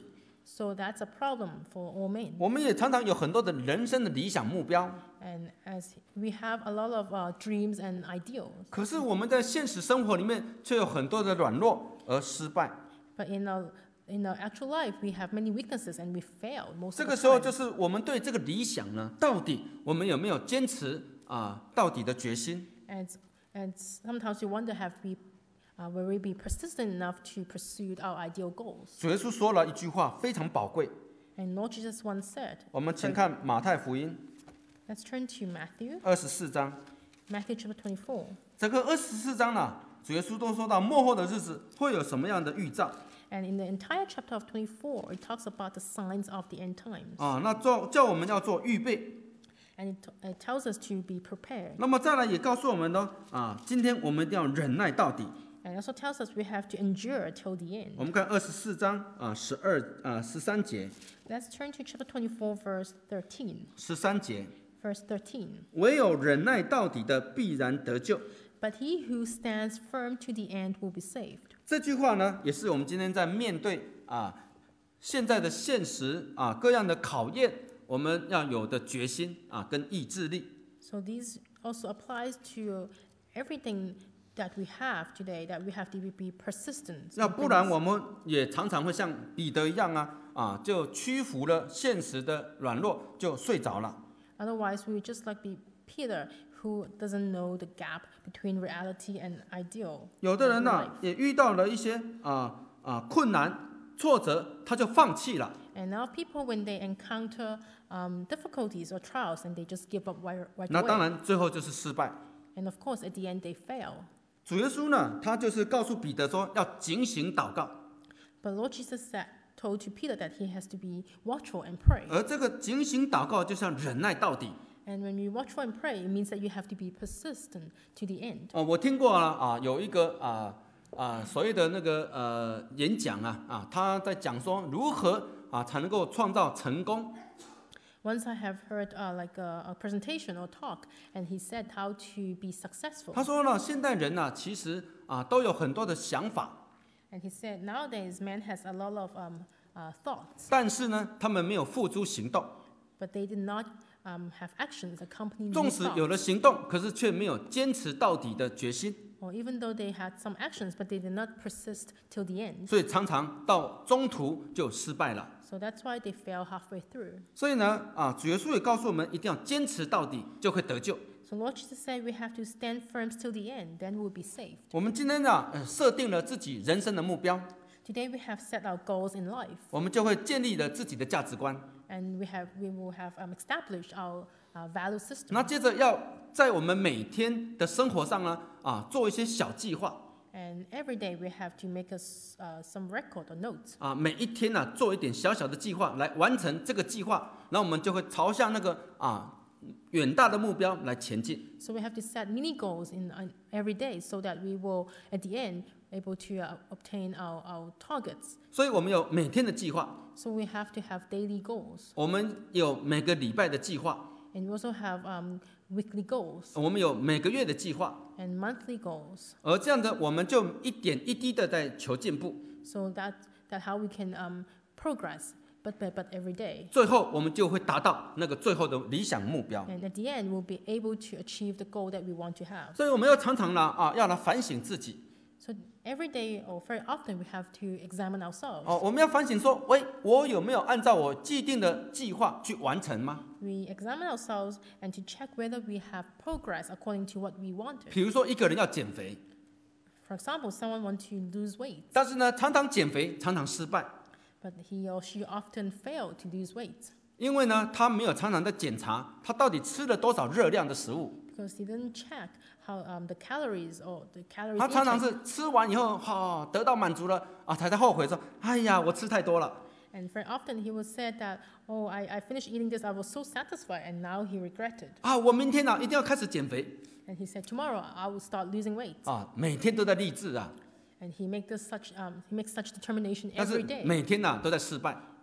So that's a problem for all men. 我们也常常有很多的人生的理想目标， And as we have a lot of uh, dreams and ideals, 可是我们在现实生活里面却有很多的软弱而失败。 but in our in our actual life, we have many weaknesses and we fail most 这 of 个 the 时候就 time. 是我们对这个理想呢，到底我们有没有坚持啊到底的决心？ And and sometimes we wonder, have we uh, will we be persistent enough to pursue our ideal goals? 主耶稣说了一句话非常宝贵， And Lord Jesus once said, 我们请看马太福音 let's turn to Matthew, 二十四章。 Matthew chapter twenty-four. 整个二十四章呢，主耶稣都说到幕后的日子会有什么样的预兆 And in the entire chapter of twenty-four, it talks about the signs of the end times. 啊？那做叫我们要做预备。 And it, it tells us to be prepared. 那么再来也告诉我们呢，啊，今天我们一定要忍耐到底。 And it also tells us we have to endure till the 我 end. 们看二十四章啊，十二啊十三节， Let's turn to chapter twenty-four, verse thirteen. 十三节， Verse thirteen. 唯有忍耐到底的必然得救。 But he who stands firm to the end will be saved. 这句话呢，也是我们今天在面对啊现在的现实啊各样的考验，我们要有的决心啊跟意志力。 So these also applies to everything that we have today, that we have to be persistent. 要 in 不然 things. 我们也常常会像彼得一样啊啊，就屈服了现实的软弱，就睡着了。 Otherwise, we would just like be Peter, who doesn't know the gap between reality and ideal. 有的人呢、 of life. 也遇到了一些啊啊困难挫折，他就放弃了。 And now people, when they encounter um, difficulties or trials, and they just give up right, right 那当 away. 然最后就是失败。 And of course, at the end, they fail. 主耶稣呢，他就是告诉彼得说要警醒祷告， But Lord Jesus said, told to Peter that he has to be watchful and pray. 而这个警醒祷告就像忍耐到底。 And when you watchful and pray, it means that you have to be persistent to the end. 哦，我听过了啊，有一个啊啊所谓的那个呃演讲啊啊，他在讲说如何啊才能够创造成功。 Once I have heard uh, like a, a presentation or talk, and he said how to be successful. 他说呢，现代人呢、其实啊都有很多的想法， And he said nowadays man has a lot of um, uh, thoughts, 但是呢，他们没有付诸行动。 but they did not um, have actions accompanying 纵 these 使有 thoughts. 了行动，可是却没有坚持到底的决心， Or even though they had some actions, but they did not persist till the end. 所以常常到中途就失败了。 So that's why they fell halfway through. 所以呢，啊，主耶稣也告诉我们，一定要坚持到底，就会得救。 So Lord Jesus said we have to stand firm till the end, then we'll be saved. 我们今天呢，呃设定了自己人生的目标， Today we have set our goals in life, 我们就会建立了自己的价值观。 and we have we will have um, established our uh, value system. 那接着要在我们每天的生活上呢，啊，做一些小计划， And every day we have to make us uh, some record or notes. 啊，每一天呢、做一点小小的计划来完成这个计划，然后我们就会朝向那个啊远大的目标来前进。 So we have to set mini goals in uh, every day so that we will, at the end, able to uh, obtain our, our targets. 所以我们有每天的计划， So we have to have daily goals. 我们有每个礼拜的计划， And we also have um, weekly goals 我们有每个月的计划， and monthly goals. 而这样的我们就一点一滴的在求进步， So that, that how we can um, progress, but, but, but every day. 最后我们就会达到那个最后的理想目标。 And at the end, we'll be able to achieve the goal that we want to have. 所以我们要常常呢啊，要来反省自己 So every day or very often, we have to examine ourselves. 哦，我们要反省说，喂，我有没有按照我既定的计划去完成吗？ We examine ourselves and to check whether we have progress according to what we wanted. 比如说一个人要减肥， For example, someone wants to lose weight, 但是呢，常常减肥，常常失败， but he or she often failed to lose weight 因为呢，他没有常常的检查他到底吃了多少热量的食物， because he didn't check how um, the calories or the calories 他常常 intake. 是吃完以后，哈、得到满足了啊，才在后悔说，哎呀，我吃太多了。 And very often he would say that, oh, I, I finished eating this, I was so satisfied, and now he regretted. 啊，我明天呢、一定要开始减肥 And he said, tomorrow I will start losing weight. 啊，每天都在励志啊， And he make this such um, he makes such determination 但是 every day. 每天呢、都在失败。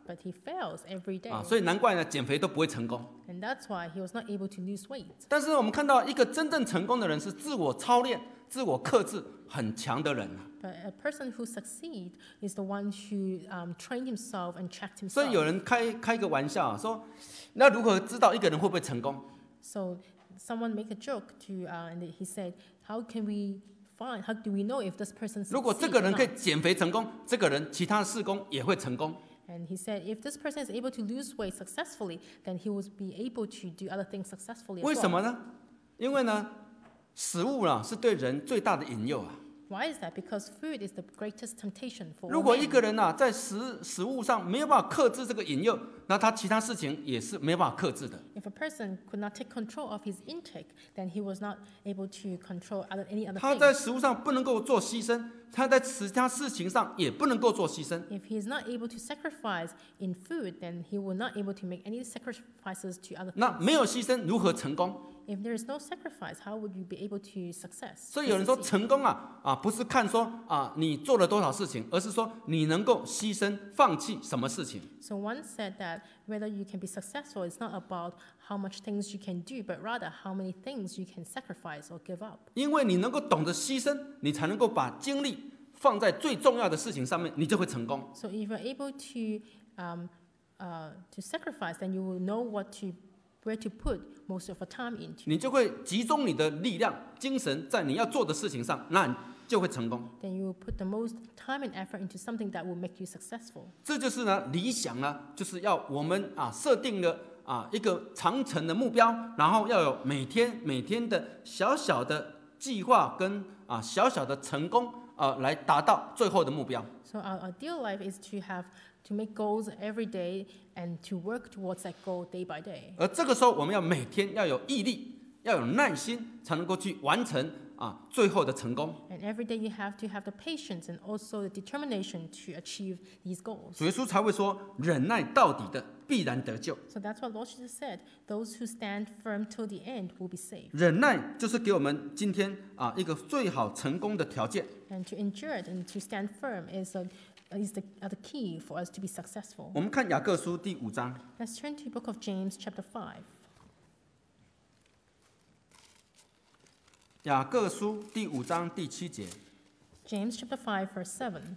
but he fails every day. 啊，所以难怪呢，减肥都不会成功。 And that's why he was not able to lose weight. 但是我们看到一个真正成功的人是自我操练、自我克制很强的人啊。 But a person who succeeds is the one who um, trained himself and checked 所以有 himself. 人开开个玩笑啊，说那如何知道一个人会不会成功？ So someone make a joke to, uh, and he said, "How can we find? How do we know if this person 如果这 succeeds 个 or 人可以 not?" 减肥成功，这个人其他的事工也会成功。 And he said, if this person is able to lose weight successfully, then he will be able to do other things successfully 为 as 什么 well. 呢？因为呢，食物啊是对人最大的引诱啊。 Why is that? Because food is the greatest temptation for 如 all 果一 men. 个人啊在食食物上没有办法克制这个引诱，那他其他事情也是没有办法克制的。 If a person could not take control of his intake, then he was not able to control other, any other 他在 things. 食物上不能够做牺牲，他在其他事情上也不能够做牺牲。 If he is not able to sacrifice in food, then he will not able to make any sacrifices to other 那 things. 没有牺牲如何成功？ If there is no sacrifice, how would you be able to success? 所以有人说 succeed? 成功啊啊不是看说啊你做了多少事情，而是说你能够牺牲放弃什么事情。 So one said that whether you can be successful is not about how much things you can do, but rather how many things you can sacrifice or give up. 因为你能够懂得牺牲，你才能够把精力放在最重要的事情上面，你就会成功。 So if you're able to um, uh, to sacrifice, then you will know what to where to put most of your time into. 你就会集中你的力量、精神在你要做的事情上，那你就会成功。 Then you will put the most time and effort into something that will make you successful. 这就是呢理想呢，就是要我们啊设定了啊一个长程的目标，然后要有每天每天的小小的计划跟啊小小的成功啊来达到最后的目标。 So our ideal life is to have to make goals every day and to work towards that goal day by day. 而这个时候，我们要每天要有毅力，要有耐心，才能够去完成啊最后的成功。 And every day you have to have the patience and also the determination to achieve these goals. 主耶稣才会说，忍耐到底的必然得救。 So that's what Lord Jesus said. Those who stand firm till the end will be saved. 忍耐就是给我们今天啊一个最好成功的条件。 And to endure it and to stand firm is, a, is the, are the key for us to be successful. 我们看雅各书第五章， Let's turn to the book of James chapter five. 雅各书第五章第七节， James chapter five verse seven.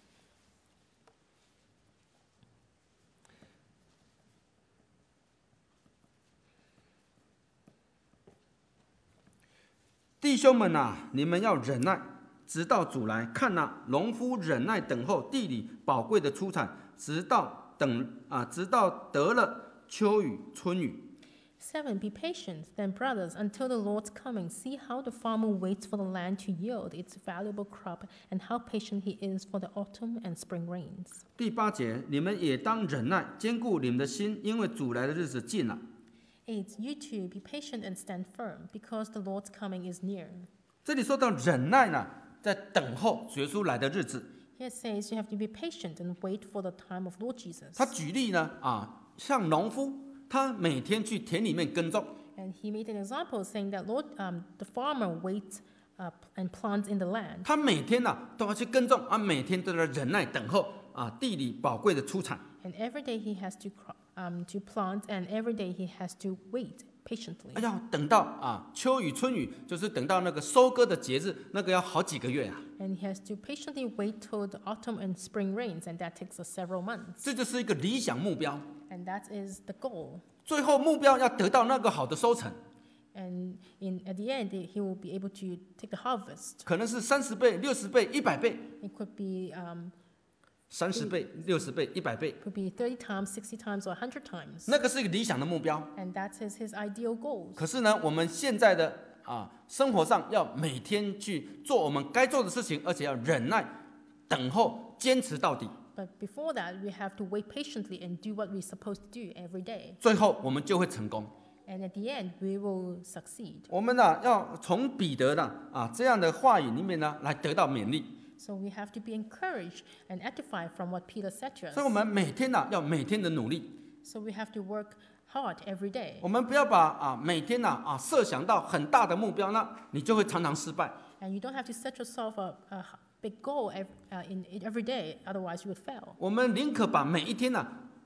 弟兄们啊，你们要忍耐，直到主来。看哪，农夫忍耐等候地里宝贵的出产，直到等啊，直到得了秋雨春雨。 Seven, be patient, then, brothers, until the Lord's coming. See how the farmer waits for the land to yield its valuable crop, and how patient he is for the autumn and spring rains. 第八节，你们也当忍耐，坚固你们的心，因为主来的日子近了。 Eight, you too, be patient and stand firm, because the Lord's coming is near. 这里说到忍耐呢，在等候主耶稣来的日子。 Here it says you have to be patient and wait for the time of Lord Jesus. 他举例呢，啊，像农夫，他每天去田里面耕种， And he made an example saying that Lord, um, the farmer waits uh, and plants in the land. 他每天呢、都要去耕种，啊，每天都在忍耐等候啊地里宝贵的出产。 And every day he has to cro- um, to plant, and every day he has to wait patiently. 哎呀，等到啊秋雨春雨，就是等到那个收割的节日，那个要好几个月啊。 And he has to patiently wait till the autumn and spring rains, and that takes us several months. 这就是一个理想目标， And that is the goal. 最后目标要得到那个好的收成， And in, at the end, he will be able to take the harvest. 可能是三十倍、六十倍、一百倍， It could be, um, 三十倍、六十倍、一百倍， could be thirty times, sixty times, or one hundred times. 那个是一个理想的目标。 And that is his ideal goals. 可是呢，我们现在的啊生活上要每天去做我们该做的事情，而且要忍耐、等候、坚持到底， But before that, we have to wait patiently and do what we're supposed to do every day. 最后我们就会成功。 And at the end, we will succeed. 我们呢、要从彼得的啊这样的话语里面呢来得到勉励， So we have to be encouraged and edified from what Peter said to 所以我 us. 们每天呢、要每天的努力， So we have to work hard every day. 我们不要把啊每天呢啊设想到很大的目标，那你就会常常失败。 And you don't have to set yourself a, a big goal ev- uh, in, in every day, otherwise you would fail. 我们宁可把每一天呢、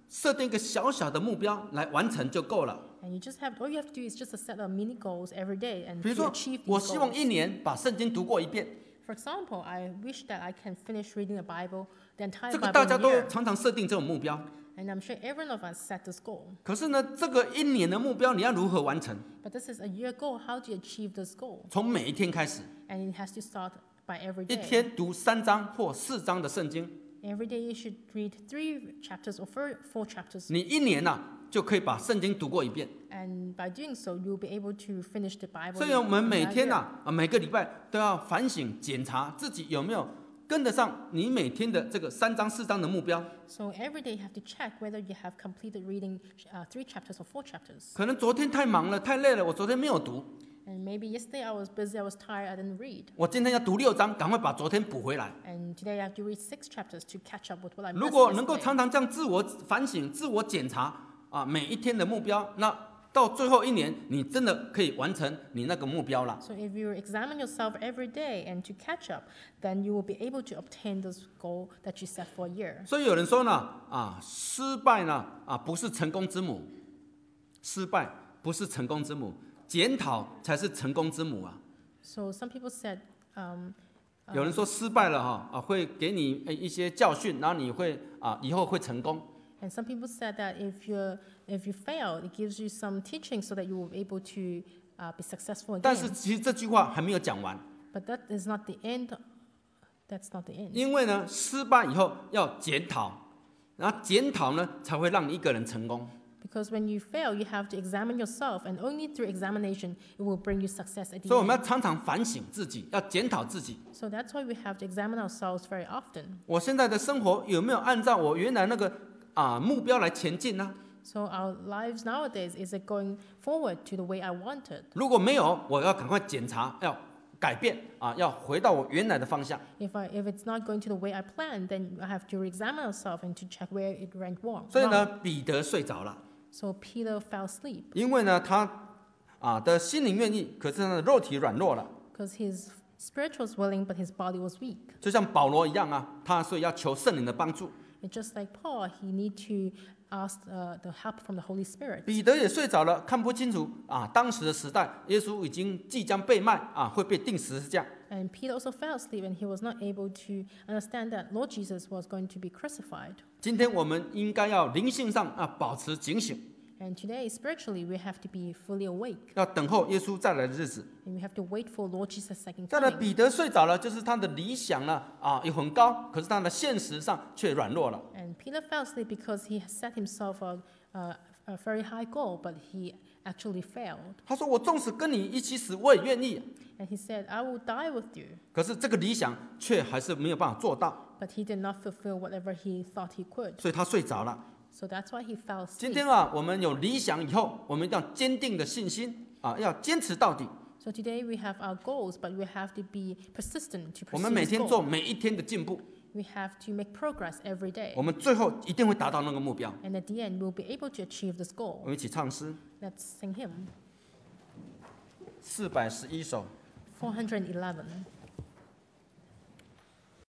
设定一个小小的目标来完成就够了。 And you just have all you have to do is just to set up mini goals every day and 比如 to 说， achieve 我 these 希望 goals. 一年把圣经读过一遍， For example, I wish that I can finish reading the Bible, the entire 这个 Bible 大 in 家 a 都 year. 常常设定这种目标。 And I'm sure every one of us set this goal. 可是呢，这个一年的目标你要如何完成？ But this is a year goal. How do you achieve this goal? 从每一天开始， And it has to start by every 一 day. 天读三章或四章的圣经， Every day you should read three chapters or four, four chapters. 你一年呐、就可以把圣经读过一遍。 And by doing so, you'll be able to finish the Bible. 所以我们 in 每 that 天 year. 呐、啊，每个礼拜都要反省检查自己有没有跟得上你每天的这个三章四章的目标。 So every day you have to check whether you have completed reading uh, three chapters or four chapters. 可能昨天太忙了，太累了，我昨天没有读， And maybe yesterday I was busy, I was tired, I didn't read. 我今天要读六章，赶快把昨天补回来。 And today I have to read six chapters to catch up with what I 如 missed 果能够 yesterday. 常常这样自我反省、自我检查啊，每一天的目标，那到最后一年，你真的可以完成你那个目标了。 So if you examine yourself every day and to catch up, then you will be able to obtain this goal that you set for a year. 所以有人说呢，啊，失败呢，啊，不是成功之母，失败不是成功之母，检讨才是成功之母啊。 So some people said, um, 有人说失败了哈，啊，会给你呃一些教训，然后你会啊，以后会成功。 and some people said that if you if you fail, it gives you some teaching so that you will be able to uh, be successful 但是 again. 其实这句话还没有讲完， But that is not the end. That's not the end. 因为呢，失败以后要检讨，然后检讨呢才会让你一个人成功。 Because when you fail, you have to examine yourself, and only through examination it will bring you success at 所以我 the 们 end. 要常常反省自己，要检讨自己。 So that's why we have to examine ourselves very often. 我现在的生活有没有按照我原来那个啊目标来前进呢？ So our lives nowadays, is it going forward to the way I wanted? 如果没有，我要赶快检查，要改变啊，要回到我原来的方向。 If I if it's not going to the way I planned, then I have to re-examine ourselves and to check where it went wrong. 所以 wrong. 呢，彼得睡着了， So Peter fell asleep 因为呢他啊的心灵愿意，可是他的肉体软弱了， because his spirit was willing, but his body was weak. 就像保罗一样啊，他所以要求圣灵的帮助。 It's just like Paul, he need to ask uh, the help from the Holy Spirit. 彼得也睡着了，看不清楚啊，当时的时代，耶稣已经即将被卖啊，会被钉十字架。 And Peter also fell asleep, and he was not able to understand that Lord Jesus was going to be crucified. 今天我们应该要灵性上啊保持警醒， And today, spiritually, we have to be fully awake, 要等候耶稣再来的日子。 and we have to wait for Lord Jesus' second 再来， coming. 彼得睡着了，就是他的理想呢啊也很高，可是他的现实上却软弱了。 And Peter fell asleep because he has set himself a, a, a very high goal, but he actually failed. 他说：“我纵使跟你一起死，我也愿意。 And he said, I will die with you. ” 可是这个理想却还是没有办法做到， But he did not fulfill whatever he thought he could. 所以他睡着了。 So that's why he fell 今 asleep. 天啊，我们有理想以后，我们一定要坚定的信心啊，要坚持到底。 So today we have our goals, but we have to be persistent to 我 pursue 们每 this 天做 goal. 每一天的进步， We have to make progress every day. 我们最后一定会达到那个目标。 And at the end, we'll be able to achieve this 我 goal. 们一起唱诗 Let's sing hymn 四百十一首。 four hundred eleven.